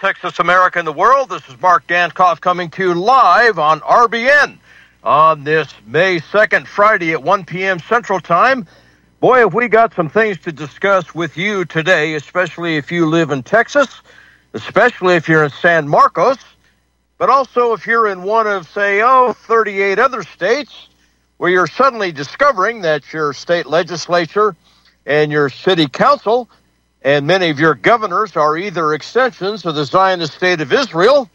Texas, America, and the world. This is Mark Dankoff coming to you live on RBN on this May 2nd, Friday at 1 p.m. Central Time. Boy, have we got some things to discuss with you today, especially if you live in Texas, especially if you're in San Marcos, but also if you're in one of, say, 38 other states where you're suddenly discovering that your state legislature and your city council and many of your governors are either extensions of the Zionist state of Israel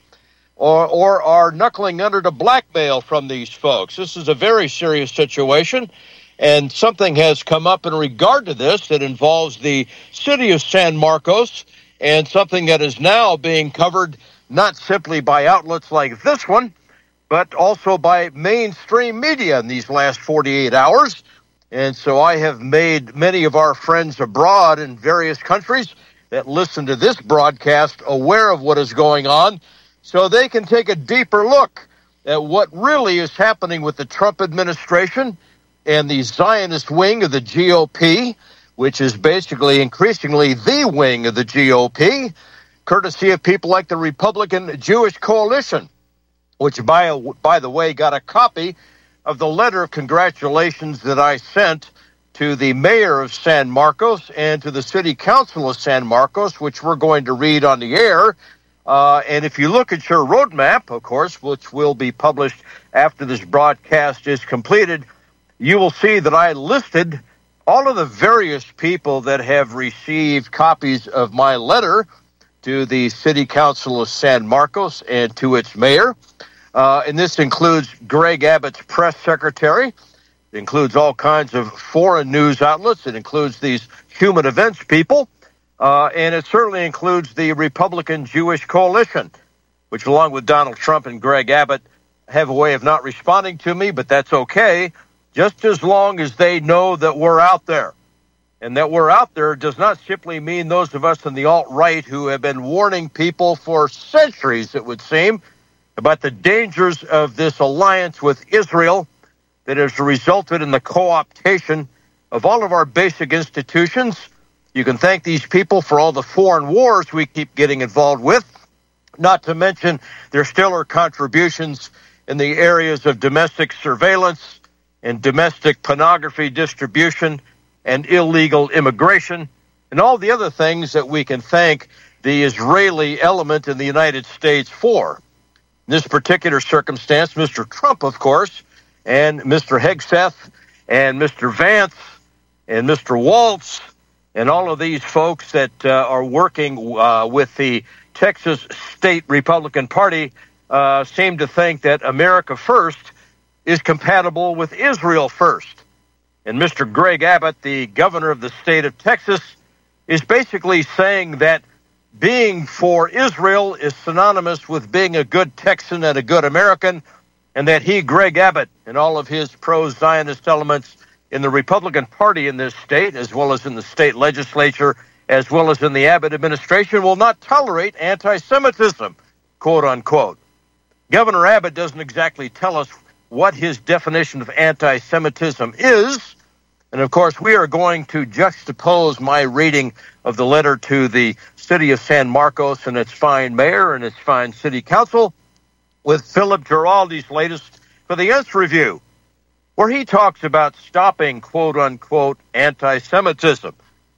or are knuckling under to blackmail from these folks. This is a very serious situation, and something has come up in regard to this that involves the city of San Marcos, and something that is now being covered not simply by outlets like this one, but also by mainstream media in these last 48 hours. And so I have made many of our friends abroad in various countries that listen to this broadcast aware of what is going on so they can take a deeper look at what really is happening with the Trump administration and the Zionist wing of the GOP, which is basically increasingly the wing of the GOP, courtesy of people like the Republican Jewish Coalition, which, by the way, got a copy of the letter of congratulations that I sent to the mayor of San Marcos and to the city council of San Marcos, which we're going to read on the air. And if you look at your roadmap, of course, which will be published after this broadcast is completed, you will see that I listed all of the various people that have received copies of my letter to the city council of San Marcos and to its mayor. And this includes Greg Abbott's press secretary. It includes all kinds of foreign news outlets. It includes these human events people. And it certainly includes the Republican Jewish Coalition, which along with Donald Trump and Greg Abbott have a way of not responding to me, but that's okay, just as long as they know that we're out there. And that we're out there does not simply mean those of us in the alt-right who have been warning people for centuries, it would seem, about the dangers of this alliance with Israel that has resulted in the co-optation of all of our basic institutions. You can thank these people for all the foreign wars we keep getting involved with, not to mention their stellar contributions in the areas of domestic surveillance and domestic pornography distribution and illegal immigration and all the other things that we can thank the Israeli element in the United States for. In this particular circumstance, Mr. Trump, of course, and Mr. Hegseth and Mr. Vance and Mr. Waltz and all of these folks that are working with the Texas State Republican Party seem to think that America first is compatible with Israel first. And Mr. Greg Abbott, the governor of the state of Texas, is basically saying that being for Israel is synonymous with being a good Texan and a good American, and that he, Greg Abbott, and all of his pro-Zionist elements in the Republican Party in this state, as well as in the state legislature, as well as in the Abbott administration, will not tolerate anti-Semitism, quote unquote. Governor Abbott doesn't exactly tell us what his definition of anti-Semitism is. And of course, we are going to juxtapose my reading of the letter to the city of San Marcos and its fine mayor and its fine city council with Philip Giraldi's latest for the Nth Review, where he talks about stopping, quote unquote, anti-Semitism.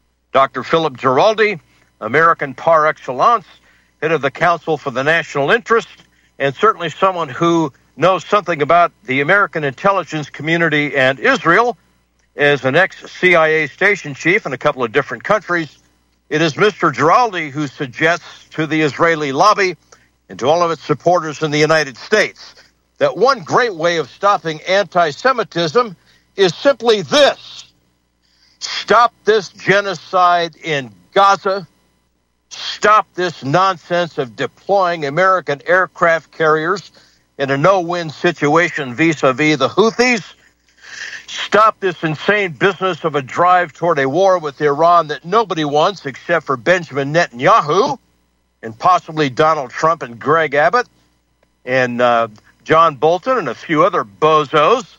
Dr. Philip Giraldi, American par excellence, head of the Council for the National Interest, and certainly someone who knows something about the American intelligence community and Israel. As an ex-CIA station chief in a couple of different countries, it is Mr. Giraldi who suggests to the Israeli lobby and to all of its supporters in the United States that one great way of stopping anti-Semitism is simply this: stop this genocide in Gaza, stop this nonsense of deploying American aircraft carriers in a no-win situation vis-a-vis the Houthis, stop this insane business of a drive toward a war with Iran that nobody wants except for Benjamin Netanyahu and possibly Donald Trump and Greg Abbott and John Bolton and a few other bozos.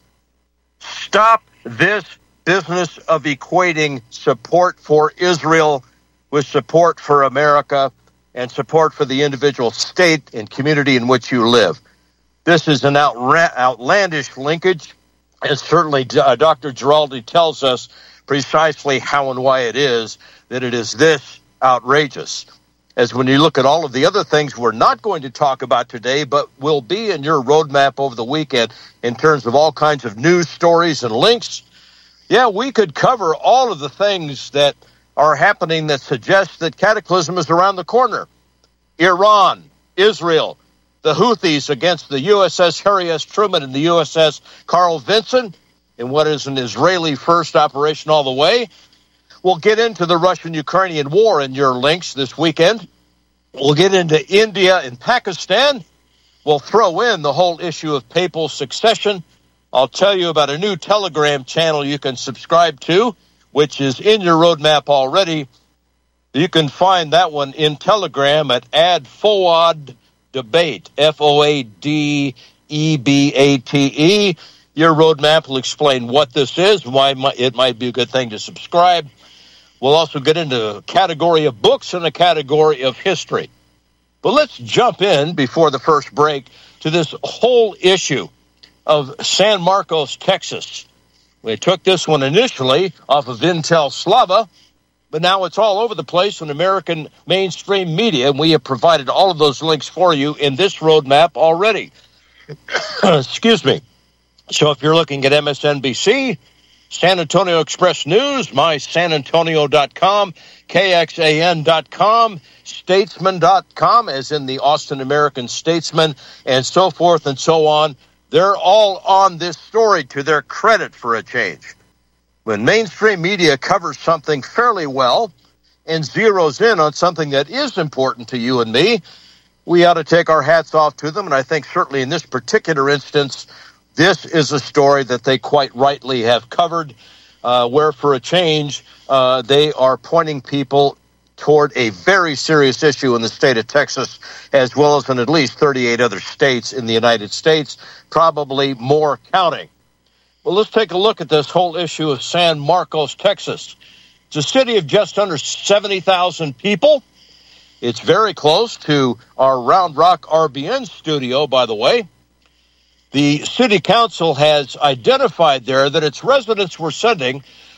Stop this business of equating support for Israel with support for America and support for the individual state and community in which you live. This is an outlandish linkage, and certainly Dr. Giraldi tells us precisely how and why it is that it is this outrageous. As when you look at all of the other things we're not going to talk about today, but will be in your roadmap over the weekend in terms of all kinds of news stories and links, yeah, we could cover all of the things that are happening that suggest that cataclysm is around the corner. Iran, Israel, the Houthis against the USS Harry S. Truman and the USS Carl Vinson in what is an Israeli first operation all the way. We'll get into the Russian-Ukrainian war in your links this weekend. We'll get into India and Pakistan. We'll throw in the whole issue of papal succession. I'll tell you about a new Telegram channel you can subscribe to, which is in your roadmap already. You can find that one in Telegram at AdFoad Debate, FOADEBATE. Your roadmap will explain what this is, why it might be a good thing to subscribe. We'll also get into a category of books and a category of history. But let's jump in before the first break to this whole issue of San Marcos, Texas. We took this one initially off of Intel Slava, but now it's all over the place in American mainstream media, and we have provided all of those links for you in this roadmap already. Excuse me. So if you're looking at MSNBC, San Antonio Express News, mysanantonio.com, KXAN.com, statesman.com, as in the Austin American Statesman, and so forth and so on. They're all on this story to their credit for a change. When mainstream media covers something fairly well and zeroes in on something that is important to you and me, we ought to take our hats off to them. And I think certainly in this particular instance, this is a story that they quite rightly have covered, where for a change, they are pointing people toward a very serious issue in the state of Texas, as well as in at least 38 other states in the United States, probably more counting. Well, let's take a look at this whole issue of San Marcos, Texas. It's a city of just under 70,000 people. It's very close to our Round Rock RBN studio, by the way. The city council has identified there that its residents were sending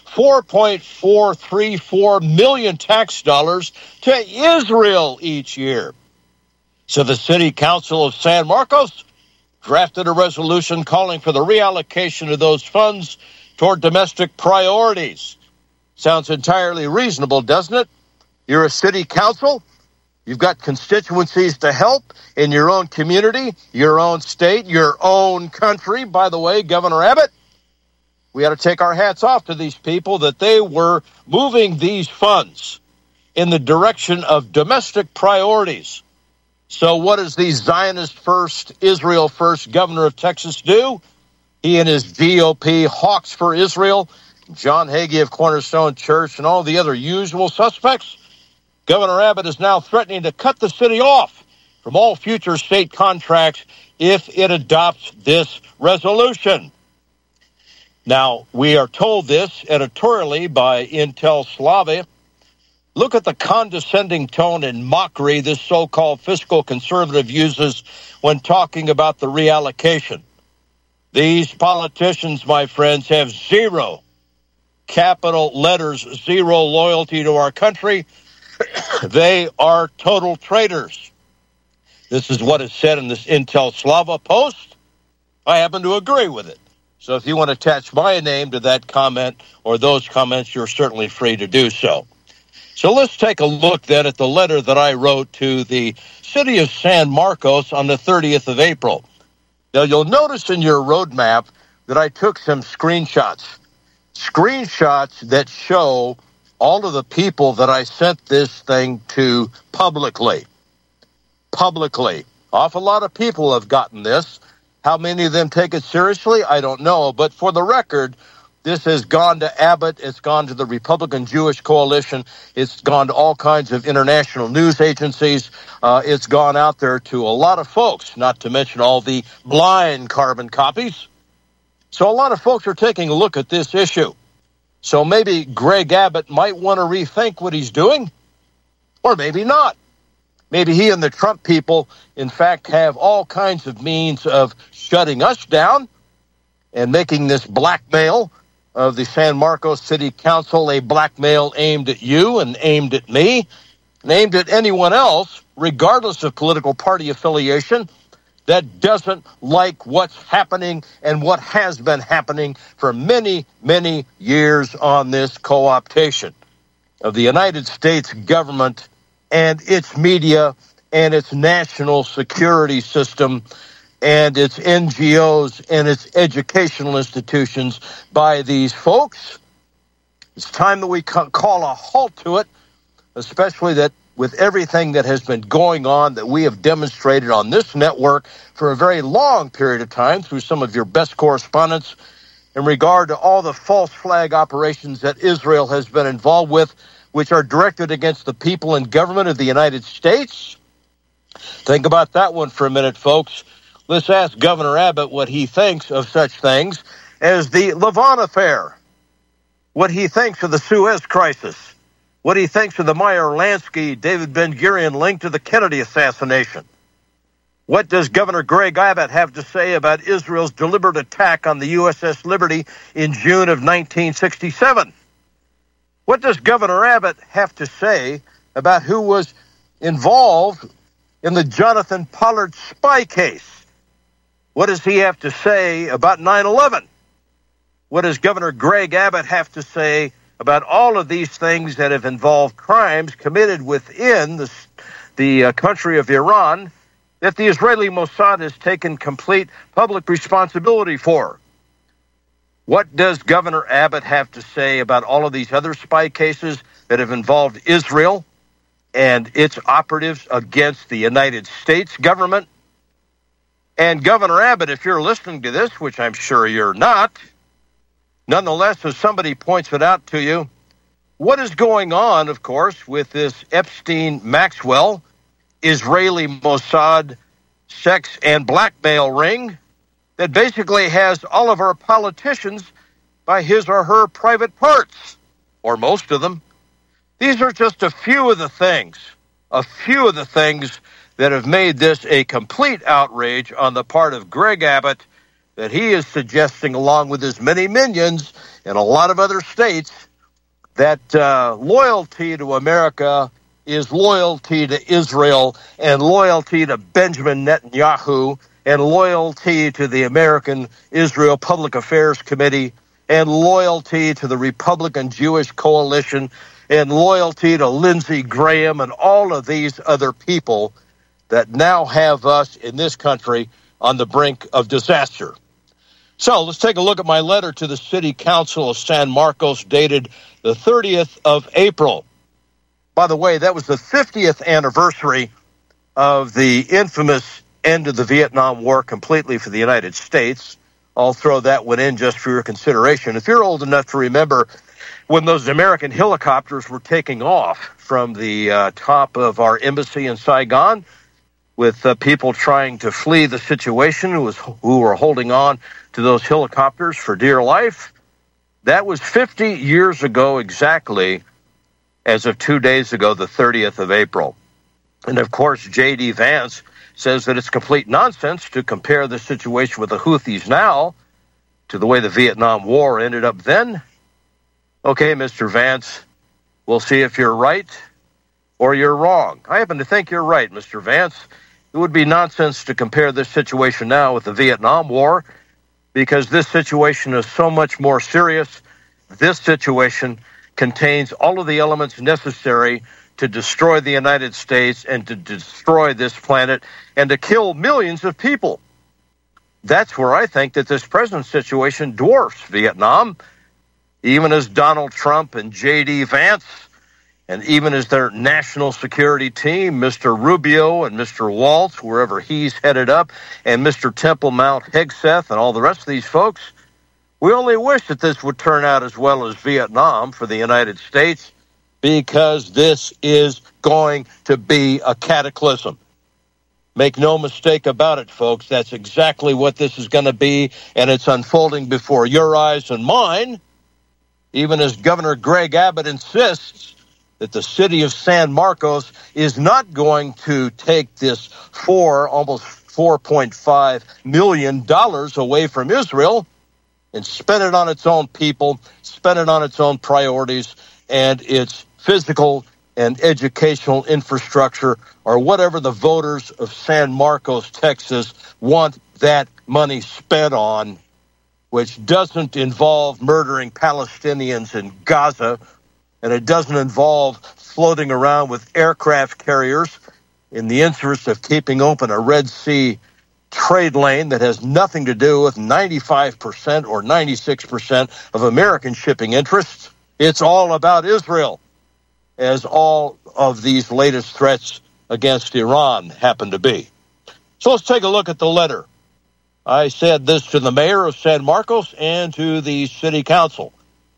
$4.434 million tax dollars to Israel each year. So the city council of San Marcos drafted a resolution calling for the reallocation of those funds toward domestic priorities. Sounds entirely reasonable, doesn't it? You're a city council. You've got constituencies to help in your own community, your own state, your own country. By the way, Governor Abbott, we ought to take our hats off to these people that they were moving these funds in the direction of domestic priorities. So what does the Zionist first, Israel first governor of Texas do? He and his GOP hawks for Israel, John Hagee of Cornerstone Church, and all the other usual suspects. Governor Abbott is now threatening to cut the city off from all future state contracts if it adopts this resolution. Now, we are told this editorially by Intel Slava. Look at the condescending tone and mockery this so-called fiscal conservative uses when talking about the reallocation. These politicians, my friends, have zero, capital letters, zero loyalty to our country. They are total traitors. This is what is said in this Intel Slava post. I happen to agree with it. So if you want to attach my name to that comment or those comments, you're certainly free to do so. So let's take a look then at the letter that I wrote to the city of San Marcos on the 30th of April. Now, you'll notice in your roadmap that I took some screenshots that show all of the people that I sent this thing to publicly. Awful lot of people have gotten this. How many of them take it seriously? I don't know. But for the record, this has gone to Abbott. It's gone to the Republican Jewish Coalition. It's gone to all kinds of international news agencies. It's gone out there to a lot of folks, not to mention all the blind carbon copies. So a lot of folks are taking a look at this issue. So maybe Greg Abbott might want to rethink what he's doing, or maybe not. Maybe he and the Trump people, in fact, have all kinds of means of shutting us down and making this blackmail of the San Marcos City Council a blackmail aimed at you and aimed at me and aimed at anyone else, regardless of political party affiliation, that doesn't like what's happening and what has been happening for many, many years on this co-optation of the United States government and its media and its national security system and its NGOs and its educational institutions by these folks. It's time that we call a halt to it, especially that with everything that has been going on that we have demonstrated on this network for a very long period of time through some of your best correspondents in regard to all the false flag operations that Israel has been involved with, which are directed against the people and government of the United States. Think about that one for a minute, folks. Let's ask Governor Abbott what he thinks of such things as the Lavon affair, what he thinks of the Suez crisis, what he thinks of the Meyer Lansky, David Ben-Gurion link to the Kennedy assassination. What does Governor Greg Abbott have to say about Israel's deliberate attack on the USS Liberty in June of 1967? What does Governor Abbott have to say about who was involved in the Jonathan Pollard spy case? What does he have to say about 9/11? What does Governor Greg Abbott have to say about all of these things that have involved crimes committed within the country of Iran that the Israeli Mossad has taken complete public responsibility for? What does Governor Abbott have to say about all of these other spy cases that have involved Israel and its operatives against the United States government? And Governor Abbott, if you're listening to this, which I'm sure you're not, nonetheless, as somebody points it out to you, what is going on, of course, with this Epstein-Maxwell Israeli Mossad sex and blackmail ring that basically has all of our politicians by his or her private parts, or most of them? These are just a few of the things that have made this a complete outrage on the part of Greg Abbott that he is suggesting, along with his many minions in a lot of other states, that loyalty to America is loyalty to Israel and loyalty to Benjamin Netanyahu and loyalty to the American Israel Public Affairs Committee and loyalty to the Republican Jewish Coalition and loyalty to Lindsey Graham and all of these other people that now have us in this country on the brink of disaster. So let's take a look at my letter to the City Council of San Marcos dated the 30th of April. By the way, that was the 50th anniversary of the infamous end of the Vietnam War completely for the United States. I'll throw that one in just for your consideration. If you're old enough to remember when those American helicopters were taking off from the top of our embassy in Saigon, with people trying to flee the situation who were holding on to those helicopters for dear life. That was 50 years ago exactly, as of 2 days ago, the 30th of April. And of course, J.D. Vance says that it's complete nonsense to compare the situation with the Houthis now to the way the Vietnam War ended up then. Okay, Mr. Vance, we'll see if you're right or you're wrong. I happen to think you're right, Mr. Vance. It would be nonsense to compare this situation now with the Vietnam War because this situation is so much more serious. This situation contains all of the elements necessary to destroy the United States and to destroy this planet and to kill millions of people. That's where I think that this present situation dwarfs Vietnam, even as Donald Trump and J.D. Vance, and even as their national security team, Mr. Rubio and Mr. Waltz, wherever he's headed up, and Mr. Temple Mount Hegseth and all the rest of these folks, we only wish that this would turn out as well as Vietnam for the United States, because this is going to be a cataclysm. Make no mistake about it, folks. That's exactly what this is going to be, and it's unfolding before your eyes and mine, even as Governor Greg Abbott insists that the city of San Marcos is not going to take this almost $4.5 million away from Israel and spend it on its own people, spend it on its own priorities and its physical and educational infrastructure, or whatever the voters of San Marcos, Texas, want that money spent on, which doesn't involve murdering Palestinians in Gaza, and it doesn't involve floating around with aircraft carriers in the interest of keeping open a Red Sea trade lane that has nothing to do with 95% or 96% of American shipping interests. It's all about Israel, as all of these latest threats against Iran happen to be. So let's take a look at the letter. I said this to the mayor of San Marcos and to the city council.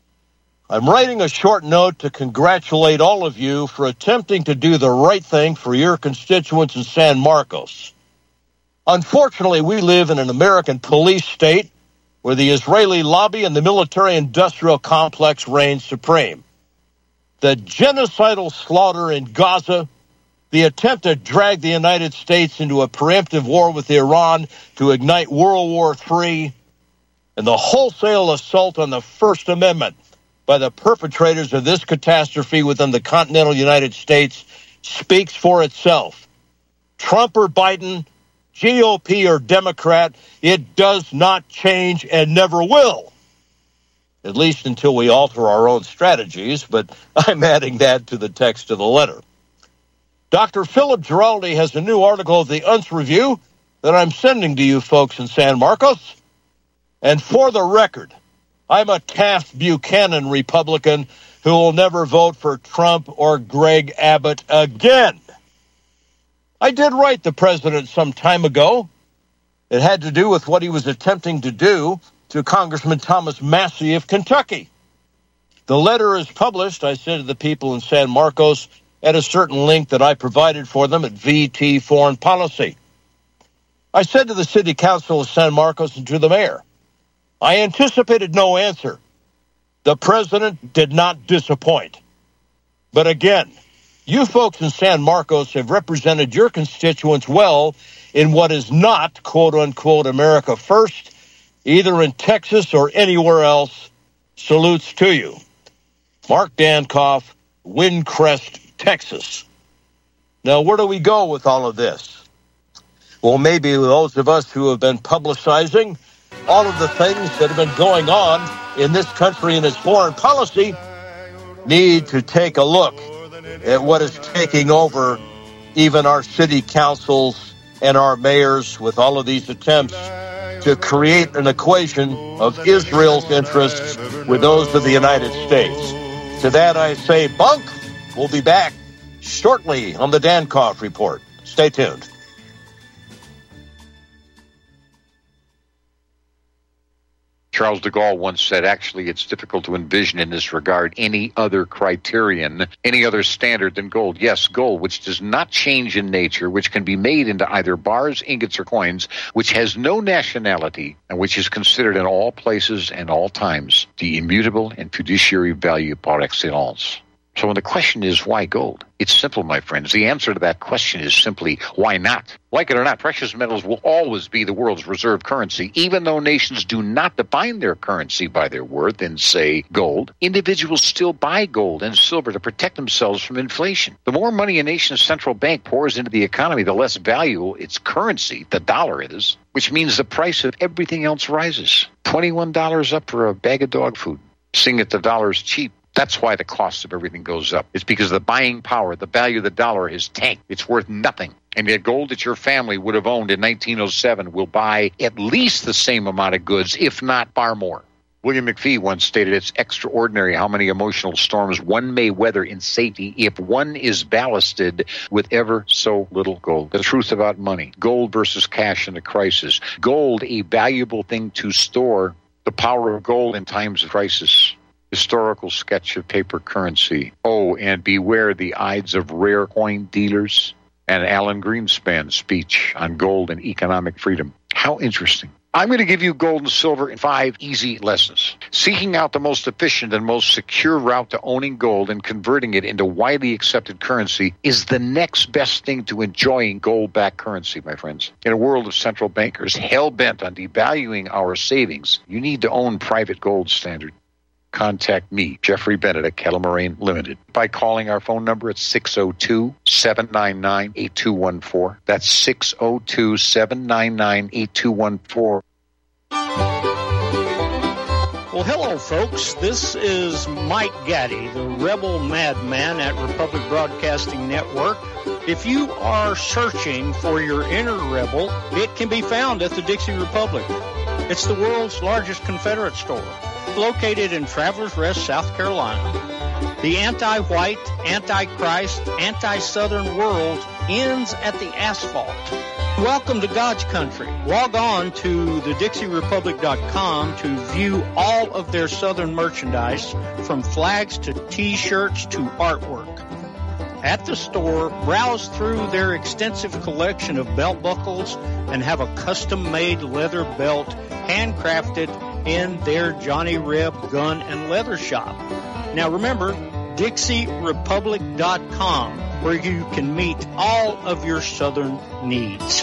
I'm writing a short note to congratulate all of you for attempting to do the right thing for your constituents in San Marcos. Unfortunately, we live in an American police state where the Israeli lobby and the military-industrial complex reign supreme. The genocidal slaughter in Gaza, the attempt to drag the United States into a preemptive war with Iran to ignite World War III, and the wholesale assault on the First Amendment by the perpetrators of this catastrophe within the continental United States speaks for itself. Trump or Biden, GOP or Democrat, it does not change and never will. At least until we alter our own strategies, but I'm adding that to the text of the letter. Dr. Philip Giraldi has a new article of the Unz Review that I'm sending to you folks in San Marcos. And for the record, I'm a Taft Buchanan Republican who will never vote for Trump or Greg Abbott again. I did write the president some time ago. It had to do with what he was attempting to do to Congressman Thomas Massie of Kentucky. The letter is published, I said to the people in San Marcos, at a certain link that I provided for them at VT Foreign Policy. I said to the city council of San Marcos and to the mayor, I anticipated no answer. The president did not disappoint. But again, you folks in San Marcos have represented your constituents well in what is not, quote-unquote, America First, either in Texas or anywhere else. Salutes to you. Mark Dankoff, Windcrest, Texas. Now, where do we go with all of this? Well, maybe those of us who have been publicizing all of the things that have been going on in this country and its foreign policy need to take a look at what is taking over even our city councils and our mayors with all of these attempts to create an equation of Israel's interests with those of the United States. To that I say bunk. We'll be back shortly on the Dankoff Report. Stay tuned. Charles de Gaulle once said, actually, it's difficult to envision in this regard any other criterion, any other standard than gold. Yes, gold, which does not change in nature, which can be made into either bars, ingots, or coins, which has no nationality, and which is considered in all places and all times the immutable and fiduciary value par excellence. So when the question is, why gold? It's simple, my friends. The answer to that question is simply, why not? Like it or not, precious metals will always be the world's reserve currency, even though nations do not define their currency by their worth in, say, gold. Individuals still buy gold and silver to protect themselves from inflation. The more money a nation's central bank pours into the economy, the less valuable its currency, the dollar, is, which means the price of everything else rises. $21 up for a bag of dog food. Seeing that the dollar's cheap. That's why the cost of everything goes up. It's because the buying power, the value of the dollar is tanked. It's worth nothing. And yet gold that your family would have owned in 1907 will buy at least the same amount of goods, if not far more. William McFee once stated, it's extraordinary how many emotional storms one may weather in safety if one is ballasted with ever so little gold. The truth about money. Gold versus cash in a crisis. Gold, a valuable thing to store. The power of gold in times of crisis. Historical sketch of paper currency. Oh, and beware the Ides of rare coin dealers. And Alan Greenspan's speech on gold and economic freedom. How interesting. I'm going to give you gold and silver in 5 easy lessons. Seeking out the most efficient and most secure route to owning gold and converting it into widely accepted currency is the next best thing to enjoying gold-backed currency, my friends. In a world of central bankers hell-bent on devaluing our savings, you need to own private gold standard. Contact me, Jeffrey Bennett at Kettle Moraine Limited, by calling our phone number at 602-799-8214. That's 602-799-8214. Well, hello, folks. This is Mike Gaddy, the rebel madman at Republic Broadcasting Network. If you are searching for your inner rebel, it can be found at the Dixie Republic. It's the world's largest Confederate store, located in Travelers Rest, South Carolina. The anti-white, anti-Christ, anti-Southern world ends at the asphalt. Welcome to God's country. Log on to thedixierepublic.com to view all of their Southern merchandise, from flags to T-shirts to artwork. At the store, browse through their extensive collection of belt buckles and have a custom-made leather belt handcrafted in their Johnny Reb gun and leather shop. Now remember, DixieRepublic.com, where you can meet all of your Southern needs.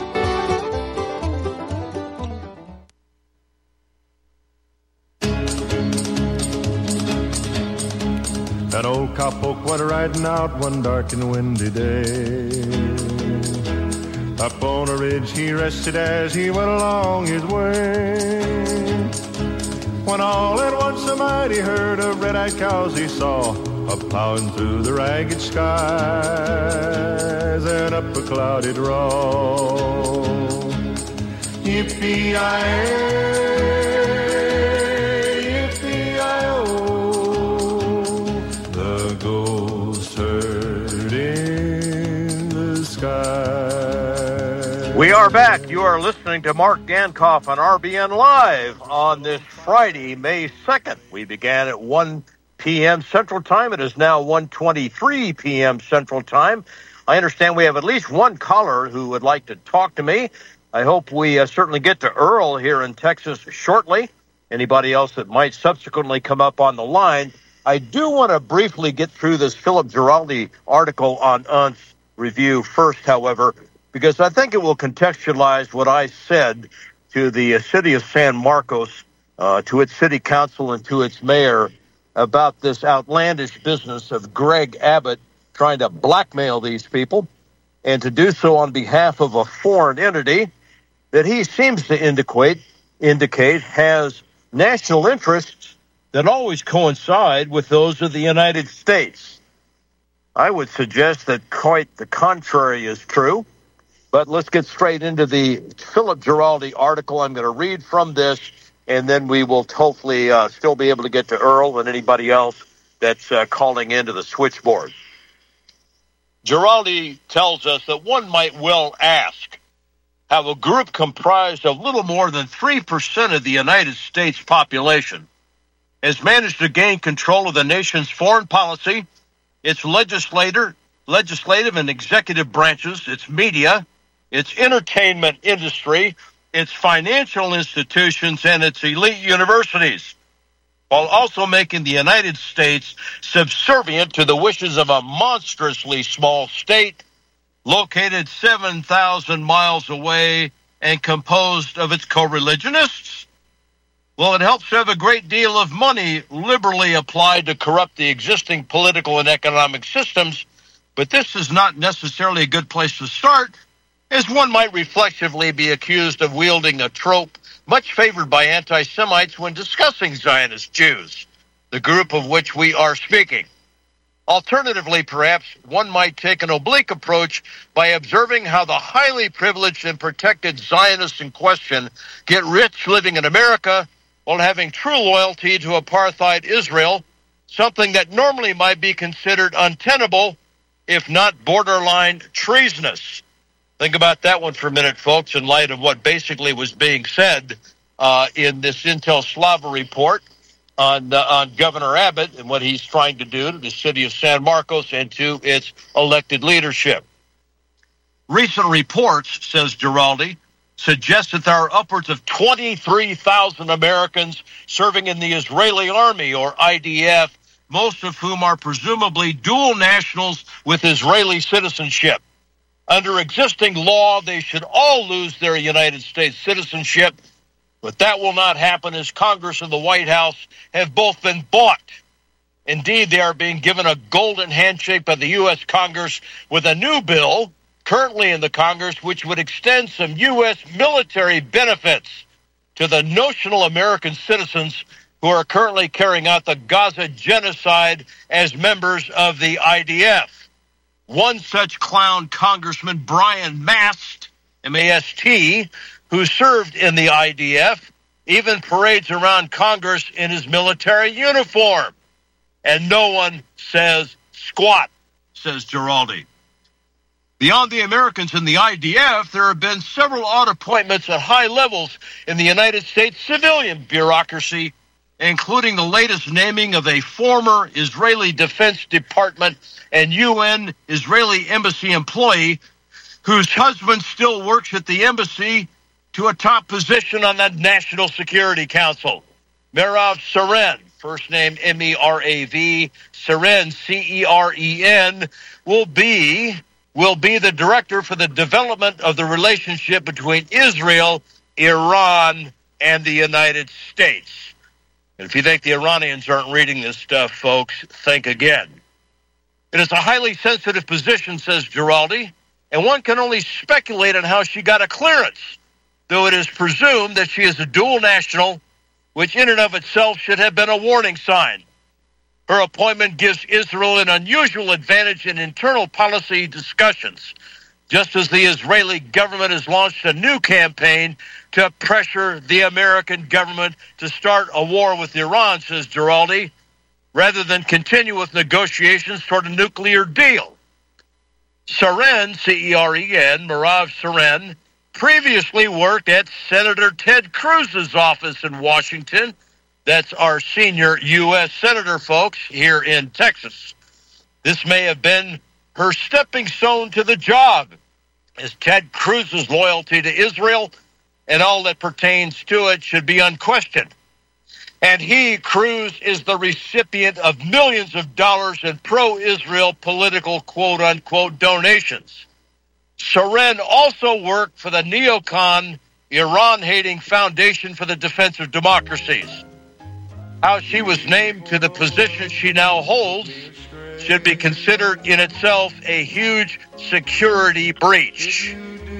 An old cowpoke went riding out one dark and windy day. Up on a ridge he rested as he went along his way. When all at once a mighty herd of red-eyed cows he saw, a-plowing through the ragged skies and up a cloudy draw. Yippee-yi-ay, yippee-yi-oh, the ghost herd in the sky. We are back. You are listening to Mark Dankoff on RBN Live on this Friday, May 2nd. We began at 1 p.m. Central Time. It is now 1:23 p.m. Central Time. I understand we have at least one caller who would like to talk to me. I hope we certainly get to Earl here in Texas shortly. Anybody else that might subsequently come up on the line. I do want to briefly get through this Philip Giraldi article on UNS Review first, however, because I think it will contextualize what I said to the city of San Marcos, to its city council and to its mayor about this outlandish business of Greg Abbott trying to blackmail these people, and to do so on behalf of a foreign entity that he seems to indicate has national interests that always coincide with those of the United States. I would suggest that quite the contrary is true. But let's get straight into the Philip Giraldi article. I'm going to read from this, and then we will hopefully still be able to get to Earl and anybody else that's calling into the switchboard. Giraldi tells us that one might well ask how a group comprised of little more than 3% of the United States population has managed to gain control of the nation's foreign policy, its legislative and executive branches, its media, its entertainment industry, its financial institutions, and its elite universities, while also making the United States subservient to the wishes of a monstrously small state located 7,000 miles away and composed of its co-religionists. Well, it helps to have a great deal of money liberally applied to corrupt the existing political and economic systems, but this is not necessarily a good place to start, as one might reflexively be accused of wielding a trope much favored by anti-Semites when discussing Zionist Jews, the group of which we are speaking. Alternatively, perhaps, one might take an oblique approach by observing how the highly privileged and protected Zionists in question get rich living in America while having true loyalty to apartheid Israel, something that normally might be considered untenable, if not borderline treasonous. Think about that one for a minute, folks, in light of what basically was being said in this Intel Slava report on Governor Abbott and what he's trying to do to the city of San Marcos and to its elected leadership. Recent reports, says Giraldi, suggests that there are upwards of 23,000 Americans serving in the Israeli Army, or IDF, most of whom are presumably dual nationals with Israeli citizenship. Under existing law, they should all lose their United States citizenship, but that will not happen as Congress and the White House have both been bought. Indeed, they are being given a golden handshake by the U.S. Congress with a new bill currently in the Congress, which would extend some U.S. military benefits to the notional American citizens who are currently carrying out the Gaza genocide as members of the IDF. One such clown, Congressman Brian Mast, M-A-S-T, who served in the IDF, even parades around Congress in his military uniform. And no one says squat, says Giraldi. Beyond the Americans in the IDF, there have been several odd appointments at high levels in the United States civilian bureaucracy, including the latest naming of a former Israeli Defense Department and UN Israeli Embassy employee whose husband still works at the embassy to a top position on the National Security Council. Merav Seren, first name M-E-R-A-V, Seren, C-E-R-E-N, will be the director for the development of the relationship between Israel, Iran, and the United States. And if you think the Iranians aren't reading this stuff, folks, think again. It is a highly sensitive position, says Giraldi, and one can only speculate on how she got a clearance, though it is presumed that she is a dual national, which in and of itself should have been a warning sign. Her appointment gives Israel an unusual advantage in internal policy discussions, just as the Israeli government has launched a new campaign to pressure the American government to start a war with Iran, says Giraldi, rather than continue with negotiations toward a nuclear deal. Seren, C-E-R-E-N, Merav Seren, previously worked at Senator Ted Cruz's office in Washington. That's our senior U.S. Senator, folks, here in Texas. This may have been her stepping stone to the job, as Ted Cruz's loyalty to Israel and all that pertains to it should be unquestioned. And he, Cruz, is the recipient of millions of dollars in pro-Israel political quote-unquote donations. Seren also worked for the neocon Iran-hating Foundation for the Defense of Democracies. How she was named to the position she now holds should be considered in itself a huge security breach.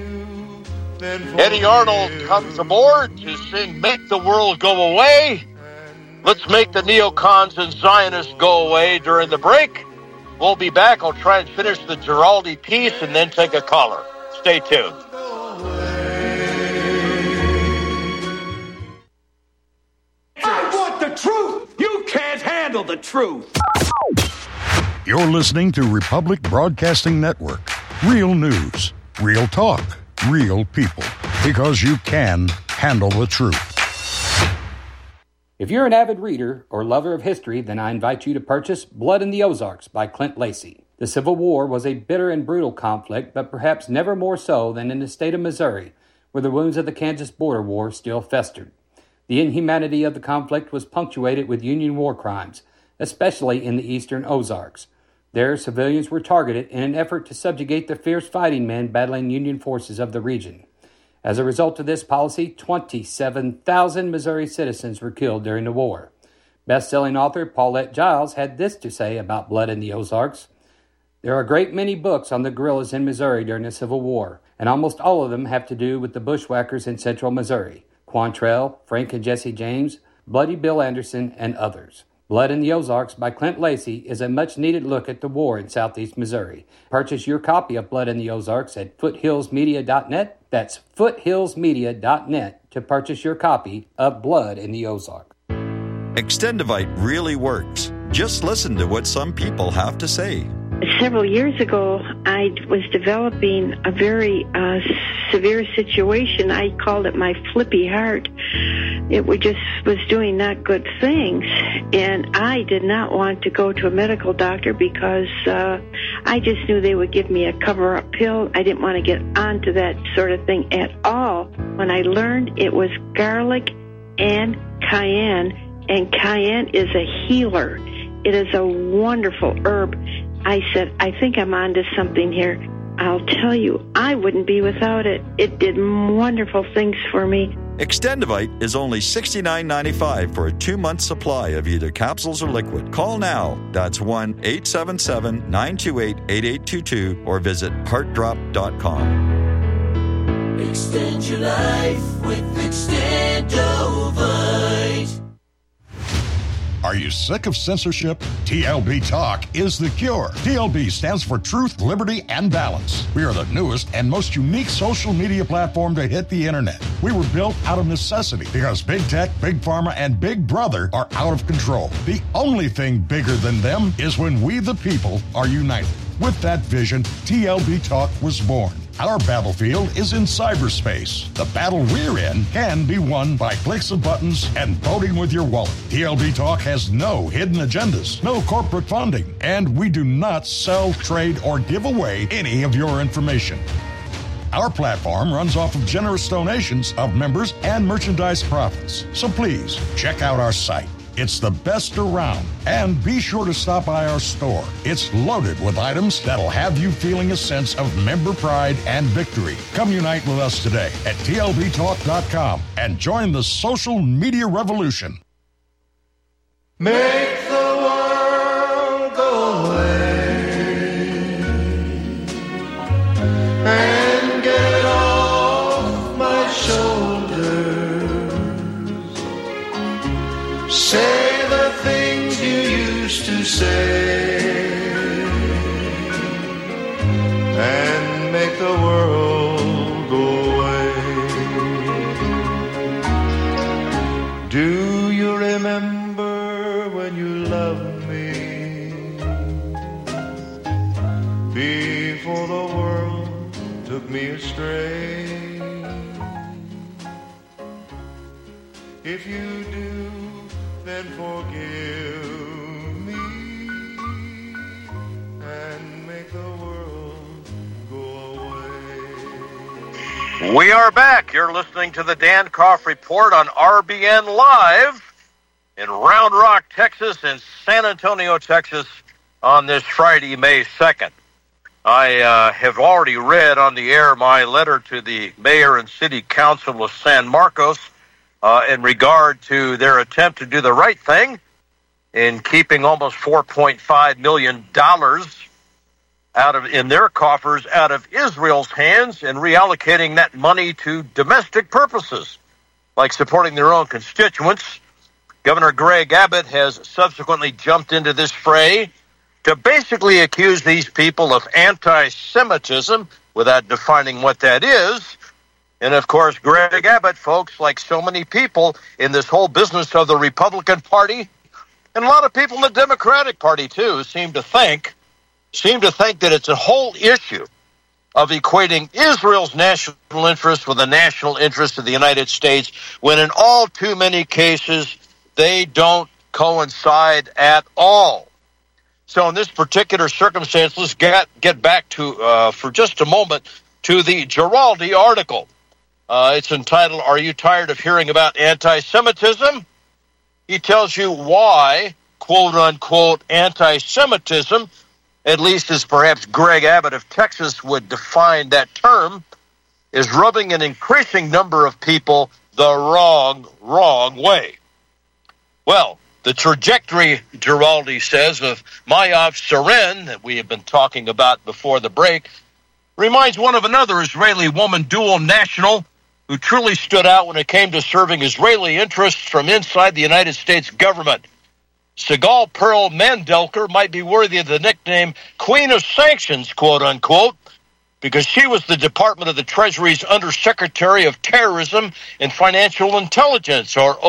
Eddie Arnold comes aboard to sing Make the World Go Away. Let's make the neocons and Zionists go away during the break. We'll be back. I'll try and finish the Giraldi piece and then take a caller. Stay tuned. I want the truth. You can't handle the truth. You're listening to Republic Broadcasting Network. Real news, real talk, real people. Because you can handle the truth. If you're an avid reader or lover of history, then I invite you to purchase Blood in the Ozarks by Clint Lacey. The Civil War was a bitter and brutal conflict, but perhaps never more so than in the state of Missouri, where the wounds of the Kansas Border War still festered. The inhumanity of the conflict was punctuated with Union war crimes, especially in the eastern Ozarks. There, civilians were targeted in an effort to subjugate the fierce fighting men battling Union forces of the region. As a result of this policy, 27,000 Missouri citizens were killed during the war. Best-selling author Paulette Giles had this to say about Blood in the Ozarks. There are a great many books on the guerrillas in Missouri during the Civil War, and almost all of them have to do with the bushwhackers in central Missouri. Quantrell, Frank and Jesse James, Bloody Bill Anderson, and others. Blood in the Ozarks by Clint Lacey is a much-needed look at the war in southeast Missouri. Purchase your copy of Blood in the Ozarks at foothillsmedia.net. That's foothillsmedia.net to purchase your copy of Blood in the Ozarks. Extendivite really works. Just listen to what some people have to say. Several years ago, I was developing a very severe situation. I called it my flippy heart. It was doing not good things, and I did not want to go to a medical doctor because I just knew they would give me a cover-up pill. I didn't want to get onto that sort of thing at all. when I learned it was garlic and cayenne is a healer. It is a wonderful herb. I said, I think I'm onto something here. I'll tell you, I wouldn't be without it. It did wonderful things for me. Extendivite is only $69.95 for a 2-month supply of either capsules or liquid. Call now. That's 1-877-928-8822 or visit heartdrop.com. Extend your life with Extendovite. Are you sick of censorship? TLB Talk is the cure. TLB stands for Truth, Liberty, and Balance. We are the newest and most unique social media platform to hit the internet. We were built out of necessity because Big Tech, Big Pharma, and Big Brother are out of control. The only thing bigger than them is when we, the people, are united. With that vision, TLB Talk was born. Our battlefield is in cyberspace. The battle we're in can be won by clicks of buttons and voting with your wallet. TLB Talk has no hidden agendas, no corporate funding, and we do not sell, trade, or give away any of your information. Our platform runs off of generous donations of members and merchandise profits. So please, check out our site. It's the best around. And be sure to stop by our store. It's loaded with items that'll have you feeling a sense of member pride and victory. Come unite with us today at TLBTalk.com and join the social media revolution. Make the world go away and get off my shoulders. Say the things you used to say and make the world go away. Do you remember when you loved me before the world took me astray? If you do, then forgive me and make the world go away. We are back. You're listening to the Dan Koff Report on RBN Live in Round Rock, Texas, and San Antonio, Texas on this Friday, May 2nd. I have already read on the air my letter to the mayor and city council of San Marcos in regard to their attempt to do the right thing in keeping almost $4.5 million in their coffers out of Israel's hands and reallocating that money to domestic purposes, like supporting their own constituents. Governor Greg Abbott has subsequently jumped into this fray to basically accuse these people of anti-Semitism without defining what that is. And, of course, Greg Abbott, folks, like so many people in this whole business of the Republican Party, and a lot of people in the Democratic Party, too, seem to think that it's a whole issue of equating Israel's national interest with the national interest of the United States, when in all too many cases they don't coincide at all. So in this particular circumstance, let's get back to, for just a moment, to the Giraldi article. It's entitled, "Are You Tired of Hearing About Anti-Semitism?" He tells you why, quote-unquote, anti-Semitism, at least as perhaps Greg Abbott of Texas would define that term, is rubbing an increasing number of people the wrong way. Well, the trajectory, Giraldi says, of Mayav Seren, that we have been talking about before the break, reminds one of another Israeli woman, dual national, who truly stood out when it came to serving Israeli interests from inside the United States government. Sigal Pearl Mandelker might be worthy of the nickname Queen of Sanctions, quote-unquote, because she was the Department of the Treasury's Undersecretary of Terrorism and Financial Intelligence, or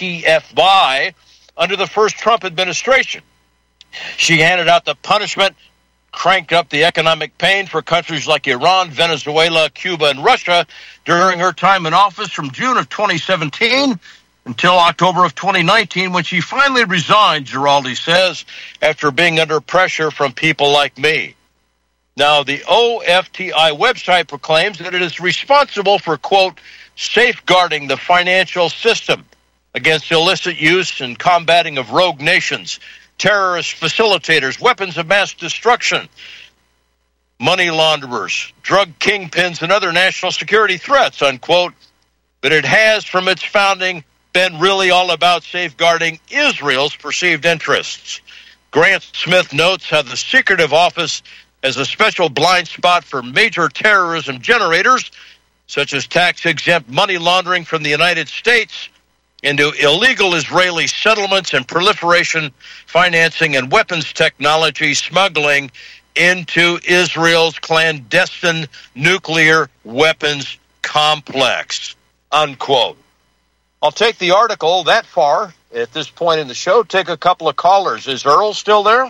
OTFI, under the first Trump administration. She handed out the punishment, cranked up the economic pain for countries like Iran, Venezuela, Cuba, and Russia during her time in office from June of 2017 until October of 2019, when she finally resigned, Giraldi says, after being under pressure from people like me. Now, the OFTI website proclaims that it is responsible for, quote, safeguarding the financial system against illicit use and combating of rogue nations, terrorist facilitators, weapons of mass destruction, money launderers, drug kingpins, and other national security threats, unquote. But it has, from its founding, been really all about safeguarding Israel's perceived interests. Grant Smith notes how the secretive office has a special blind spot for major terrorism generators, such as tax-exempt money laundering from the United States into illegal Israeli settlements and proliferation, financing, and weapons technology smuggling into Israel's clandestine nuclear weapons complex, unquote. I'll take the article that far at this point in the show. Take a couple of callers. Is Earl still there?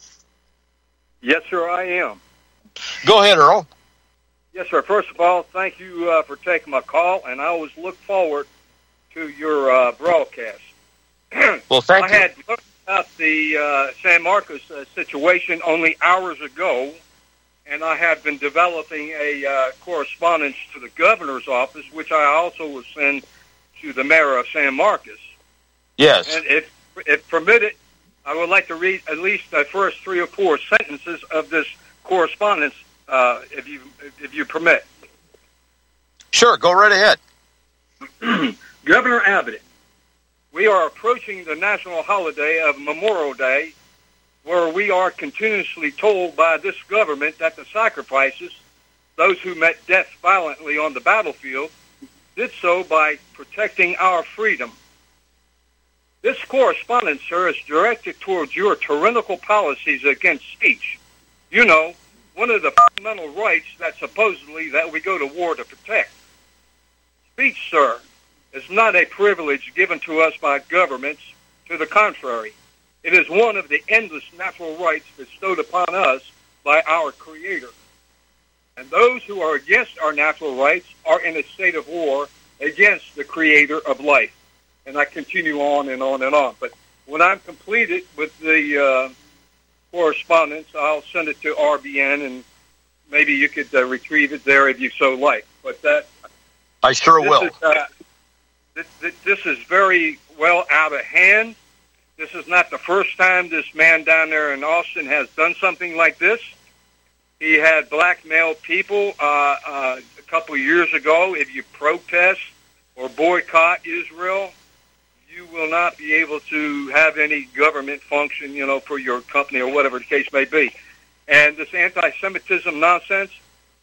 Yes, sir, I am. Go ahead, Earl. Yes, sir. First of all, thank you for taking my call, and I always look forward to your broadcast. Well, thank you. I had looked up the San Marcos situation only hours ago, and I have been developing a correspondence to the governor's office, which I also will send to the mayor of San Marcos. Yes. And if permitted, I would like to read at least the first 3 or 4 sentences of this correspondence, if you permit. Sure, go right ahead. Governor Abbott, we are approaching the national holiday of Memorial Day, where we are continuously told by this government that the sacrifices, those who met death violently on the battlefield, did so by protecting our freedom. This correspondence, sir, is directed towards your tyrannical policies against speech. You know, one of the fundamental rights that supposedly that we go to war to protect. Speech, sir, is not a privilege given to us by governments. To the contrary, it is one of the endless natural rights bestowed upon us by our Creator. And those who are against our natural rights are in a state of war against the Creator of life. And I continue on and on and on. But when I'm completed with the correspondence, I'll send it to RBN, and maybe you could retrieve it there if you so like. But that I sure will. This is very well out of hand. This is not the first time this man down there in Austin has done something like this. He had blackmailed people a couple of years ago. If you protest or boycott Israel, you will not be able to have any government function, for your company or whatever the case may be. And this anti-Semitism nonsense,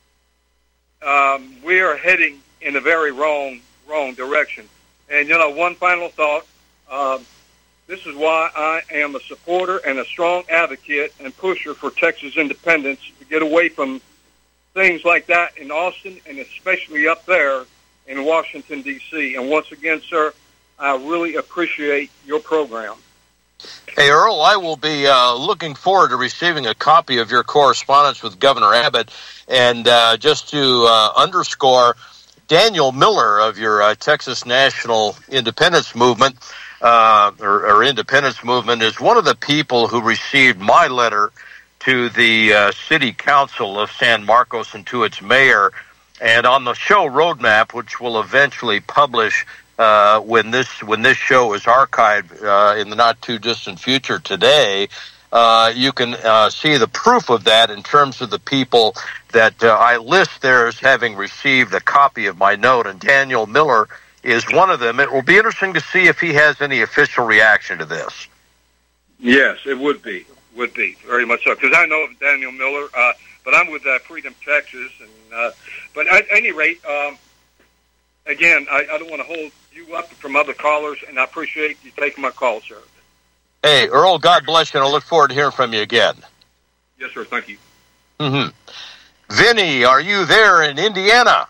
we are heading in a very wrong direction. And, one final thought, this is why I am a supporter and a strong advocate and pusher for Texas independence to get away from things like that in Austin and especially up there in Washington, D.C. And once again, sir, I really appreciate your program. Hey, Earl, I will be looking forward to receiving a copy of your correspondence with Governor Abbott. And just to underscore, Daniel Miller of your Texas National Independence Movement, or Independence Movement, is one of the people who received my letter to the City Council of San Marcos and to its mayor. And on the show roadmap, which will eventually publish when this show is archived in the not too distant future today, you can see the proof of that in terms of the people that I list there as having received a copy of my note, and Daniel Miller is one of them. It will be interesting to see if he has any official reaction to this. Yes, it would be very much so, because I know of Daniel Miller, but I'm with Freedom Texas, and but at any rate, again, I don't want to hold you up from other callers, and I appreciate you taking my call, sir. Hey, Earl, God bless you, and I look forward to hearing from you again. Yes, sir. Thank you. Mm-hmm. Vinny, are you there in Indiana?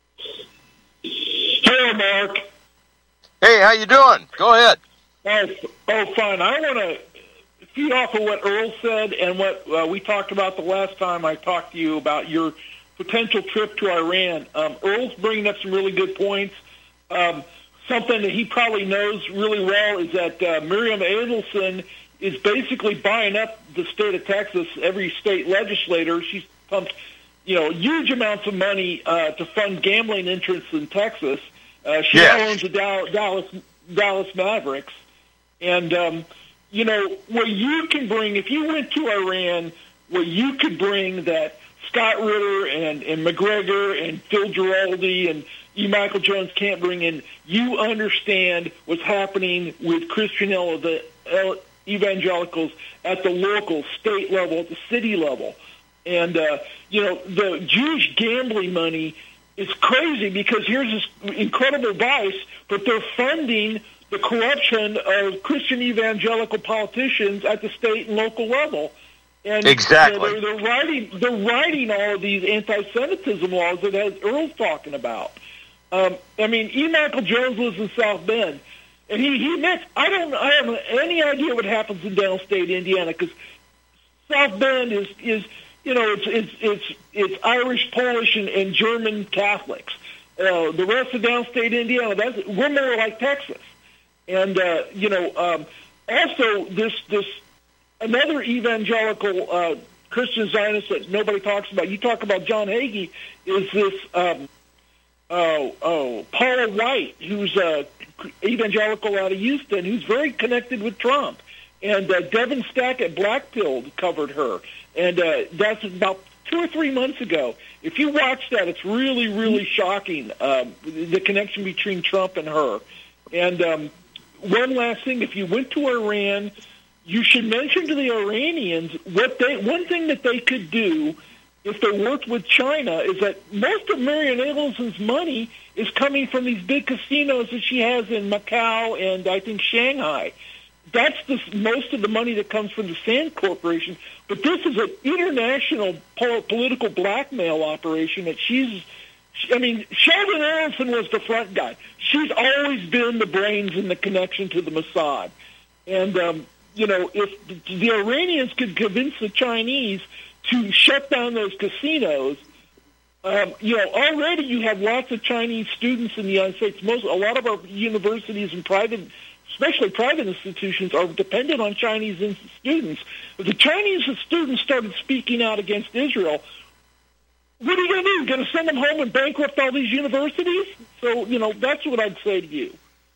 Hello, Mark. Hey, how you doing? Go ahead. Oh, fine. I want to feed off of what Earl said and what we talked about the last time I talked to you about your potential trip to Iran. Earl's bringing up some really good points. Something that he probably knows really well is that Miriam Adelson is basically buying up the state of Texas. Every state legislator, she's pumped huge amounts of money to fund gambling interests in Texas. She now owns the Dallas Mavericks. And, what you can bring, if you went to Iran, what you could bring that Scott Ritter and McGregor and Phil Giraldi and E. Michael Jones can't bring in, you understand what's happening with Christian evangelicals at the local, state level, at the city level. And, the Jewish gambling money is crazy because here's this incredible vice, but they're funding the corruption of Christian evangelical politicians at the state and local level. And exactly. They're writing all of these anti-Semitism laws that Earl's talking about. E. Michael Jones lives in South Bend, and he admits, I have any idea what happens in downstate Indiana, because South Bend is it's Irish, Polish, and German Catholics. The rest of downstate Indiana, we're more like Texas. And also this another evangelical Christian Zionist that nobody talks about. You talk about John Hagee, is this Paula White, who's evangelical out of Houston, who's very connected with Trump. And Devin Stack at Blackpilled covered her. And that's about 2 or 3 months ago. If you watch that, it's really, really shocking, the connection between Trump and her. And one last thing, if you went to Iran, you should mention to the Iranians one thing that they could do if they worked with China is that most of Marianne Abelson's money is coming from these big casinos that she has in Macau and I think Shanghai. That's most of the money that comes from the Sand Corporation. But this is an international political blackmail operation that Sheldon Aronson was the front guy. She's always been the brains and the connection to the Mossad. And, if the Iranians could convince the Chinese to shut down those casinos, already you have lots of Chinese students in the United States. A lot of our universities and especially private institutions, are dependent on Chinese students. If the Chinese students started speaking out against Israel, what are you going to do? You're going to send them home and bankrupt all these universities? So, that's what I'd say to you.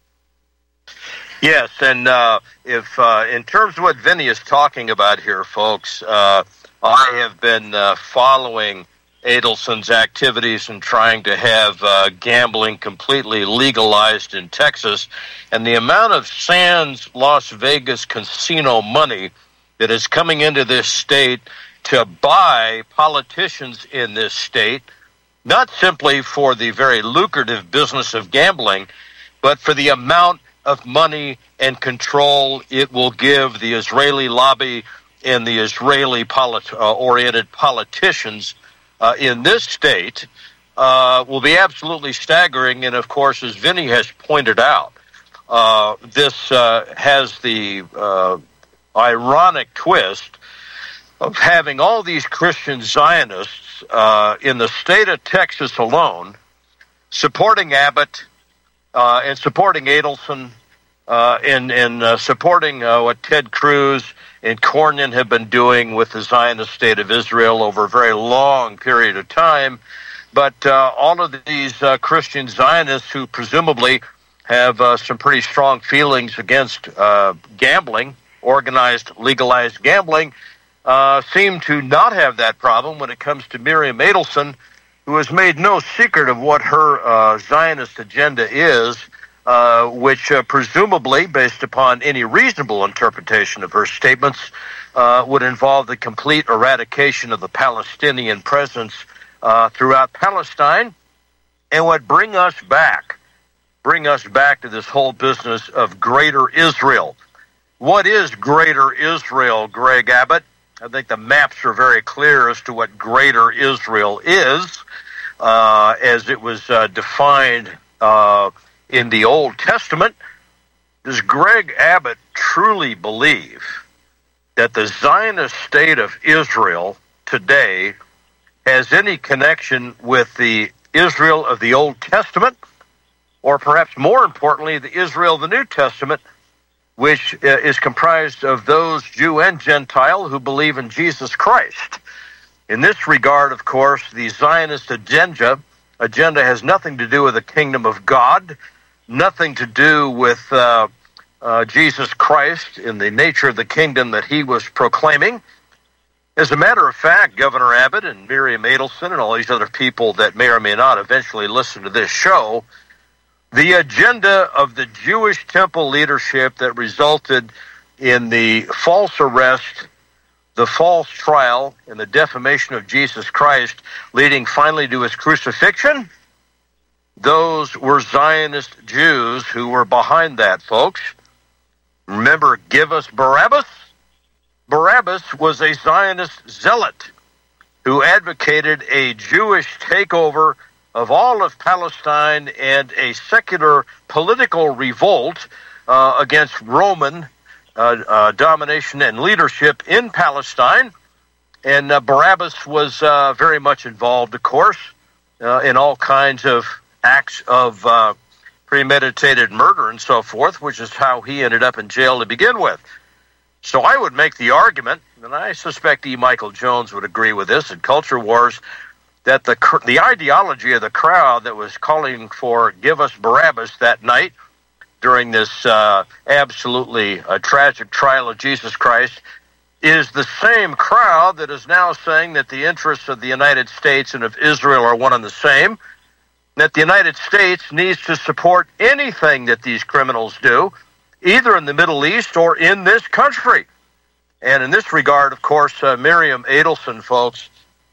Yes, and if in terms of what Vinny is talking about here, folks, I have been following Adelson's activities and trying to have gambling completely legalized in Texas, and the amount of Sands Las Vegas casino money that is coming into this state to buy politicians in this state, not simply for the very lucrative business of gambling, but for the amount of money and control it will give the Israeli lobby and the Israeli oriented politicians in this state will be absolutely staggering. And, of course, as Vinny has pointed out, this has the ironic twist of having all these Christian Zionists in the state of Texas alone supporting Abbott and supporting Adelson and supporting what Ted Cruz and Cornyn have been doing with the Zionist state of Israel over a very long period of time. But all of these Christian Zionists who presumably have some pretty strong feelings against gambling, organized, legalized gambling, seem to not have that problem when it comes to Miriam Adelson, who has made no secret of what her Zionist agenda is, which presumably, based upon any reasonable interpretation of her statements, would involve the complete eradication of the Palestinian presence throughout Palestine, and would bring us back to this whole business of Greater Israel. What is Greater Israel, Greg Abbott? I think the maps are very clear as to what Greater Israel is, as it was defined in the Old Testament. Does Greg Abbott truly believe that the Zionist state of Israel today has any connection with the Israel of the Old Testament, or perhaps more importantly, the Israel of the New Testament, which is comprised of those Jew and Gentile who believe in Jesus Christ? In this regard, of course, the Zionist agenda has nothing to do with the kingdom of God, nothing to do with Jesus Christ in the nature of the kingdom that he was proclaiming. As a matter of fact, Governor Abbott and Miriam Adelson and all these other people that may or may not eventually listen to this show, the agenda of the Jewish temple leadership that resulted in the false arrest, the false trial, and the defamation of Jesus Christ, leading finally to his crucifixion, those were Zionist Jews who were behind that, folks. Remember, give us Barabbas? Barabbas was a Zionist zealot who advocated a Jewish takeover of all of Palestine and a secular political revolt against Roman domination and leadership in Palestine. And Barabbas was very much involved, of course, in all kinds of acts of premeditated murder and so forth, which is how he ended up in jail to begin with. So I would make the argument, and I suspect E. Michael Jones would agree with this in Culture Wars, that the ideology of the crowd that was calling for give us Barabbas that night during this absolutely tragic trial of Jesus Christ is the same crowd that is now saying that the interests of the United States and of Israel are one and the same, that the United States needs to support anything that these criminals do, either in the Middle East or in this country. And in this regard, of course, Miriam Adelson, folks,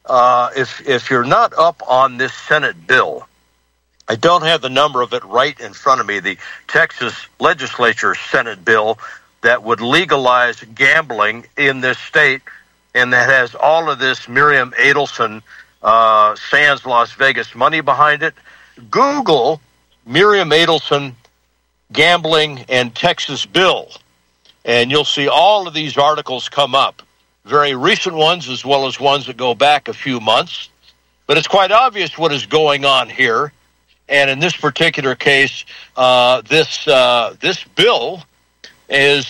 if you're not up on this Senate bill, I don't have the number of it right in front of me, the Texas legislature Senate bill that would legalize gambling in this state, and that has all of this Miriam Adelson Sands Las Vegas money behind it. Google Miriam Adelson gambling and Texas bill, and you'll see all of these articles come up, very recent ones as well as ones that go back a few months. But it's quite obvious what is going on here. And in this particular case, this bill is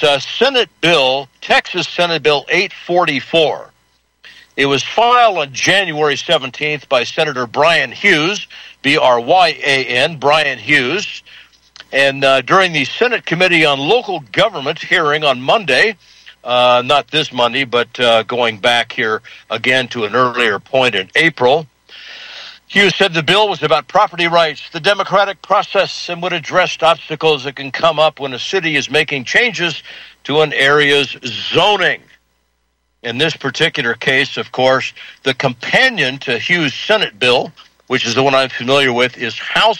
Texas Senate Bill 844. It was filed on January 17th by Senator Brian Hughes, B-R-Y-A-N, Brian Hughes. And during the Senate Committee on Local Government hearing on Monday, not this Monday, but going back here again to an earlier point in April, Hughes said the bill was about property rights, the democratic process, and would address obstacles that can come up when a city is making changes to an area's zoning. In this particular case, of course, the companion to Hughes' Senate bill, which is the one I'm familiar with, is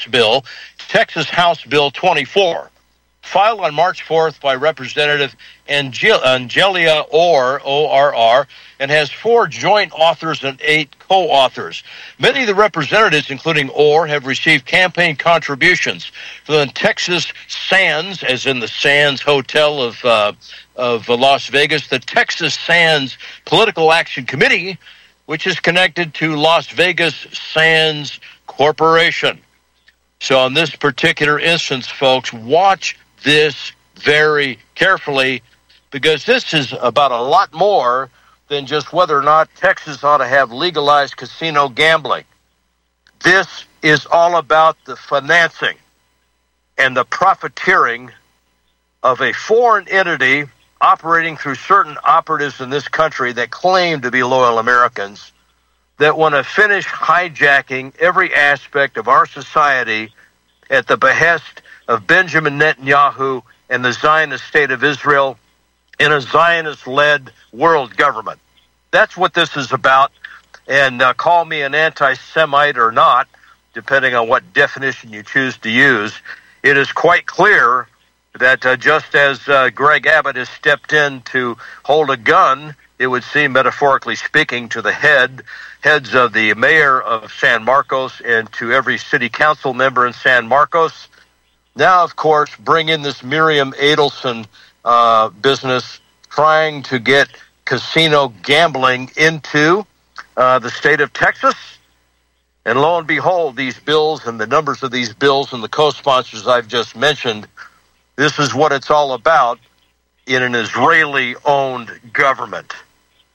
Texas House Bill 24, filed on March 4th by Representative Angelia Orr, O-R-R, and has 4 joint authors and 8 co-authors. Many of the representatives, including Orr, have received campaign contributions from the Texas Sands, as in the Sands Hotel of Las Vegas, the Texas Sands Political Action Committee, which is connected to Las Vegas Sands Corporation. So in this particular instance, folks, watch this very carefully, because this is about a lot more than just whether or not Texas ought to have legalized casino gambling. This is all about the financing and the profiteering of a foreign entity operating through certain operatives in this country that claim to be loyal Americans, that want to finish hijacking every aspect of our society at the behest of Benjamin Netanyahu and the Zionist state of Israel in a Zionist-led world government. That's what this is about. And call me an anti-Semite or not, depending on what definition you choose to use, it is quite clear that just as Greg Abbott has stepped in to hold a gun, it would seem, metaphorically speaking, to the heads of the mayor of San Marcos and to every city council member in San Marcos. Now, of course, bring in this Miriam Adelson business, trying to get casino gambling into the state of Texas. And lo and behold, these bills and the numbers of these bills and the co-sponsors I've just mentioned, this is what it's all about in an Israeli-owned government.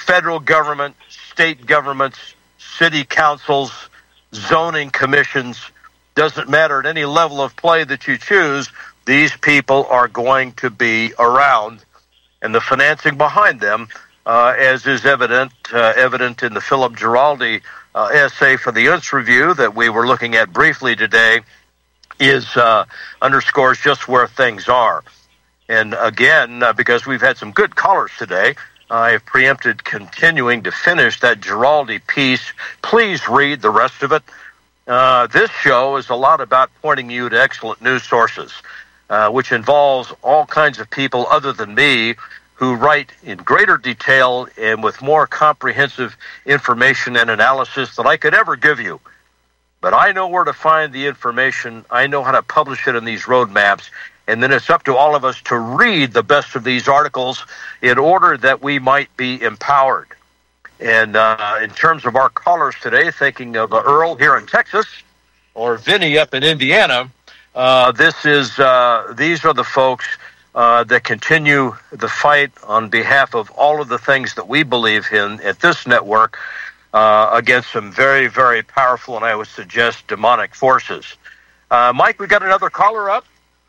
federal government, state governments, city councils, zoning commissions, doesn't matter at any level of play that you choose, these people are going to be around. And the financing behind them, as is evident in the Philip Giraldi essay for the Unz Review that we were looking at briefly today, is underscores just where things are. And again, because we've had some good callers today, I have preempted continuing to finish that Giraldi piece. Please read the rest of it. This show is a lot about pointing you to excellent news sources, which involves all kinds of people other than me who write in greater detail and with more comprehensive information and analysis than I could ever give you. But I know where to find the information. I know how to publish it in these roadmaps. And then it's up to all of us to read the best of these articles in order that we might be empowered. And in terms of our callers today, thinking of Earl here in Texas or Vinny up in Indiana, these are the folks that continue the fight on behalf of all of the things that we believe in at this network against some very, very powerful and I would suggest demonic forces. Mike, we got another caller up.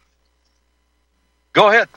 Go ahead.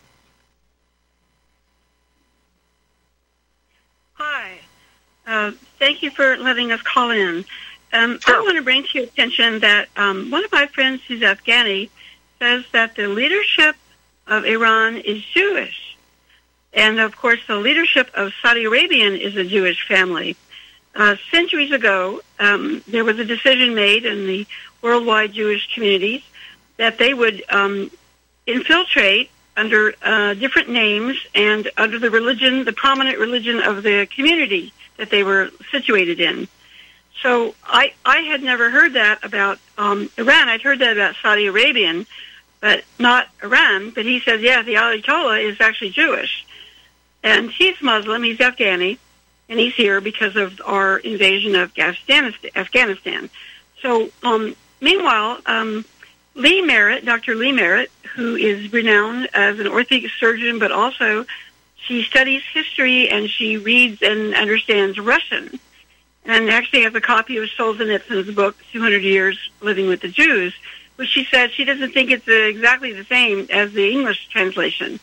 Hi. Thank you for letting us call in. Sure. I want to bring to your attention that one of my friends who's Afghani says that the leadership of Iran is Jewish. And, of course, the leadership of Saudi Arabian is a Jewish family. Centuries ago, there was a decision made in the worldwide Jewish communities that they would infiltrate under different names and under the religion, the prominent religion of the community that they were situated in. So I had never heard that about Iran. I'd heard that about Saudi Arabian, but not Iran. But he says, yeah, the Ayatollah is actually Jewish. And he's Muslim, he's Afghani, and he's here because of our invasion of Afghanistan. So meanwhile, Lee Merritt, Dr. Lee Merritt, who is renowned as an orthopedic surgeon, but also she studies history and she reads and understands Russian, and actually has a copy of Solzhenitsyn's book, 200 Years Living with the Jews, which she said she doesn't think it's exactly the same as the English translation.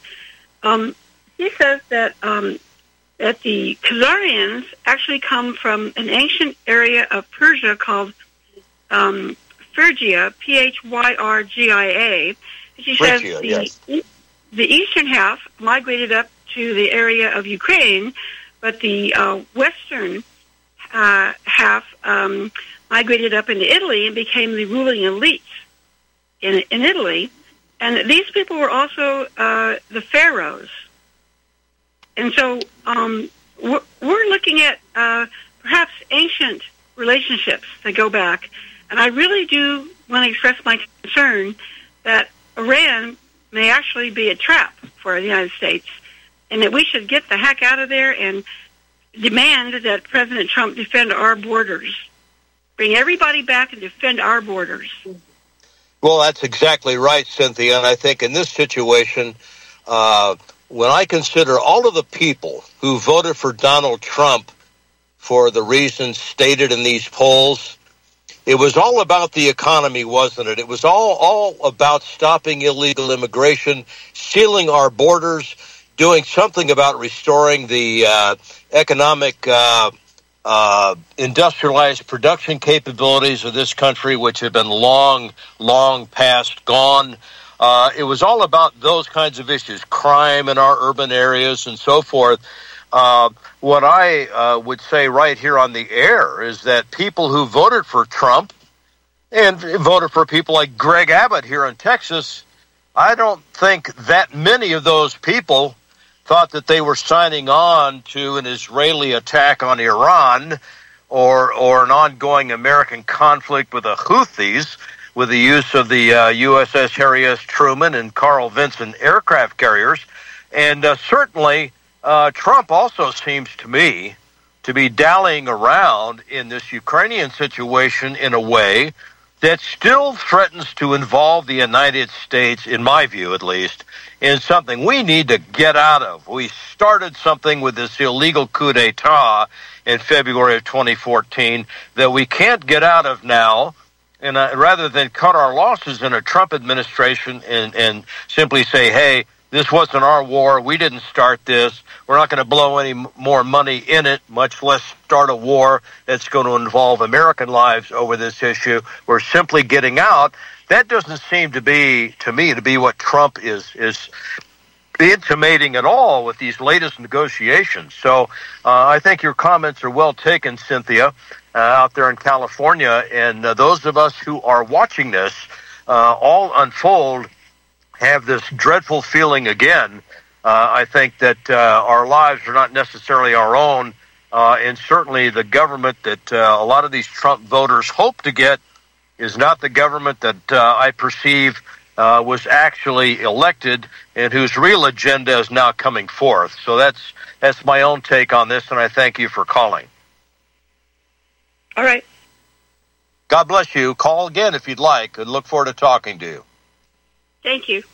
He says that the Khazarians actually come from an ancient area of Persia called Phrygia, Phyrgia. She says the eastern half migrated up to the area of Ukraine, but the western half migrated up into Italy and became the ruling elites in Italy. And these people were also the pharaohs. And so we're looking at perhaps ancient relationships that go back. And I really do want to express my concern that Iran may actually be a trap for the United States, and that we should get the heck out of there and demand that President Trump defend our borders. Bring everybody back and defend our borders. Well, that's exactly right, Cynthia. And I think in this situation, when I consider all of the people who voted for Donald Trump for the reasons stated in these polls, it was all about the economy, wasn't it? It was all about stopping illegal immigration, sealing our borders, doing something about restoring the economic industrialized production capabilities of this country, which have been long past gone. It was all about those kinds of issues, crime in our urban areas and so forth. What I would say right here on the air is that people who voted for Trump and voted for people like Greg Abbott here in Texas, I don't think that many of those people thought that they were signing on to an Israeli attack on Iran or an ongoing American conflict with the Houthis with the use of the USS Harry S. Truman and Carl Vinson aircraft carriers. And certainly Trump also seems to me to be dallying around in this Ukrainian situation in a way that still threatens to involve the United States, in my view at least, in something we need to get out of. We started something with this illegal coup d'etat in February of 2014 that we can't get out of now. And rather than cut our losses in a Trump administration and simply say, hey, this wasn't our war, we didn't start this, we're not going to blow any more money in it, much less start a war that's going to involve American lives over this issue. We're simply getting out. That doesn't seem to be, to me, to be what Trump is intimating at all with these latest negotiations. So I think your comments are well taken, Cynthia, out there in California. And those of us who are watching this all unfold have this dreadful feeling again. I think that our lives are not necessarily our own, and certainly the government that a lot of these Trump voters hope to get is not the government that I perceive was actually elected and whose real agenda is now coming forth. So that's my own take on this, and I thank you for calling. All right. God bless you. Call again if you'd like, and look forward to talking to you. Thank you.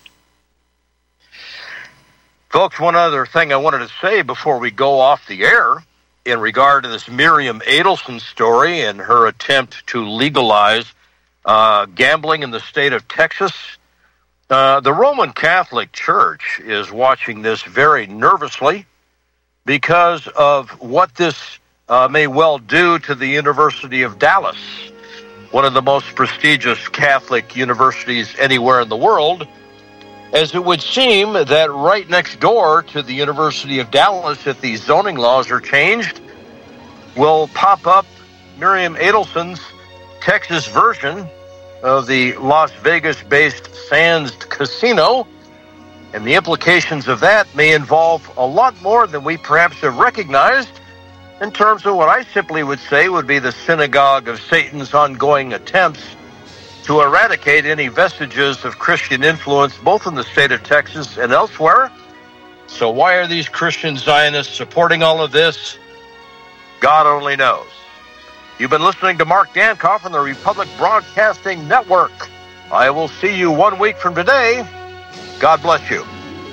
Folks, one other thing I wanted to say before we go off the air in regard to this Miriam Adelson story and her attempt to legalize gambling in the state of Texas. The Roman Catholic Church is watching this very nervously because of what this may well do to the University of Dallas, one of the most prestigious Catholic universities anywhere in the world, as it would seem that right next door to the University of Dallas, if these zoning laws are changed, will pop up Miriam Adelson's Texas version of the Las Vegas-based Sands Casino, and the implications of that may involve a lot more than we perhaps have recognized in terms of what I simply would say would be the synagogue of Satan's ongoing attempts to eradicate any vestiges of Christian influence both in the state of Texas and elsewhere. So why are these Christian Zionists supporting all of this? God only knows. You've been listening to Mark Dankoff on the Republic Broadcasting Network. I will see you 1 week from today. God bless you.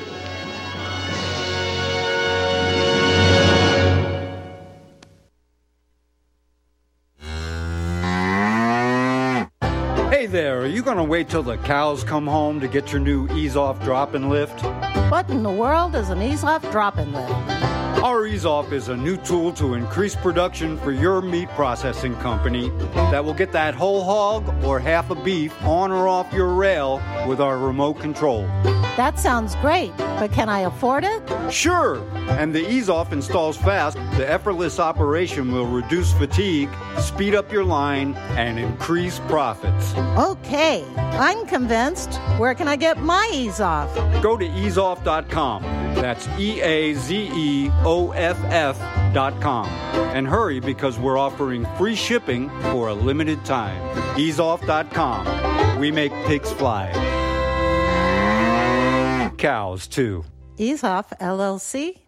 Hey there, are you going to wait till the cows come home to get your new Ease-Off Drop-and Lift? What in the world is an Ease-Off Drop-and Lift? Our Ease-Off is a new tool to increase production for your meat processing company that will get that whole hog or half a beef on or off your rail with our remote control. That sounds great, but can I afford it? Sure! And the Ease-Off installs fast. The effortless operation will reduce fatigue, speed up your line, and increase profits. Okay, I'm convinced. Where can I get my Ease-Off? Go to easeoff.com. That's EAZEOFF.com. And hurry because we're offering free shipping for a limited time. Easeoff.com. We make pigs fly. Cows, too. Ease-Off, LLC,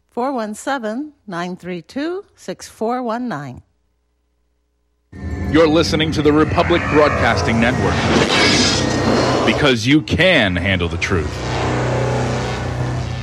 417-932-6419. You're listening to the Republic Broadcasting Network. Because you can handle the truth.